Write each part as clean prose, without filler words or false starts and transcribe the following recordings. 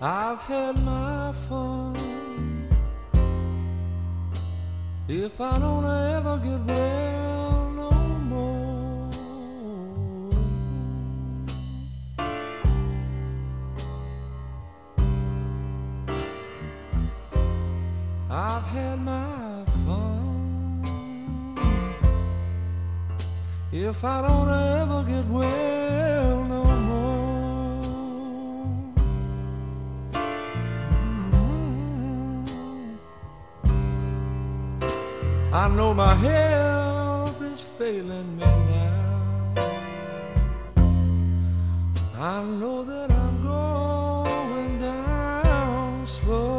I've had my fun. If I don't ever get well no more, I've had my fun. If I don't ever get well no more, I know my health is failing me now. I know that I'm going down slow.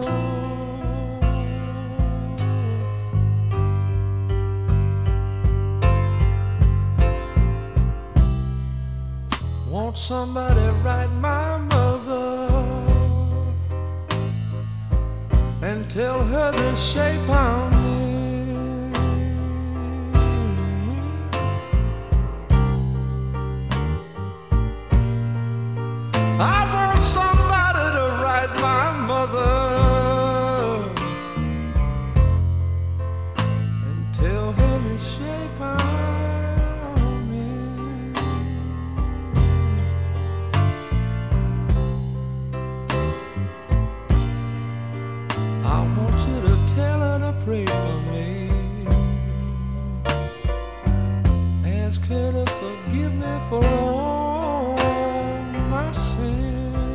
Won't somebody write my mother and tell her the shape I'm in? I want somebody to write my mother and tell her the shape I'm in. I want you to tell her to pray for me. Ask her to forgive me for all my sins.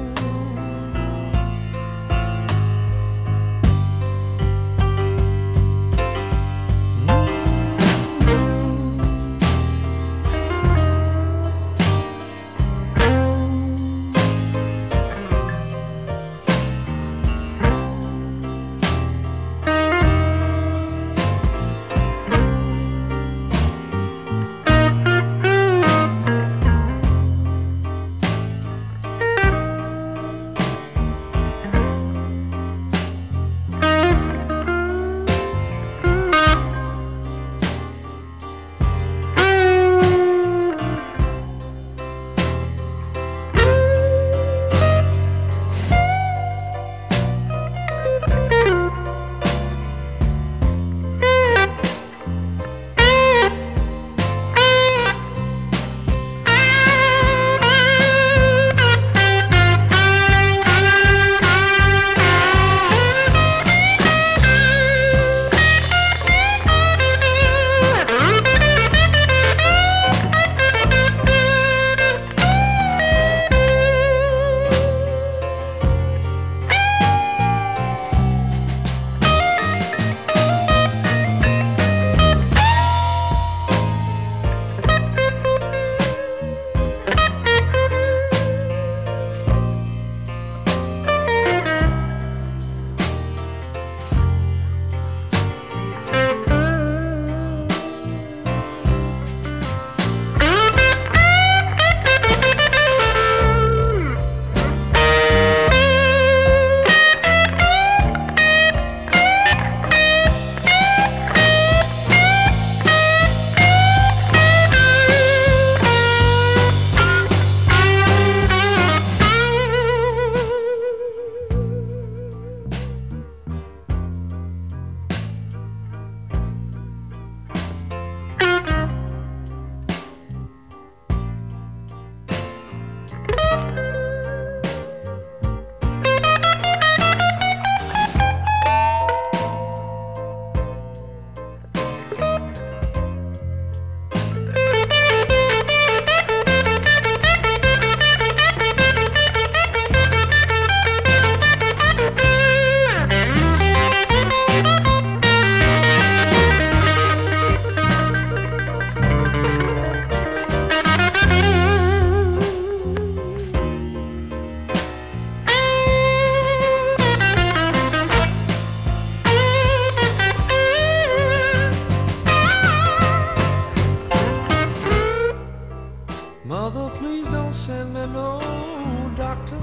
Mother, please don't send me no doctor.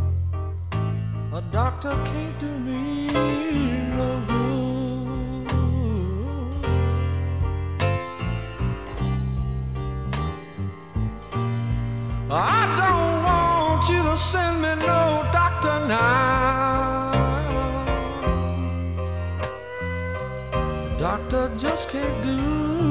A doctor can't do me no good. I don't want you to send me no doctor now. I just can't do.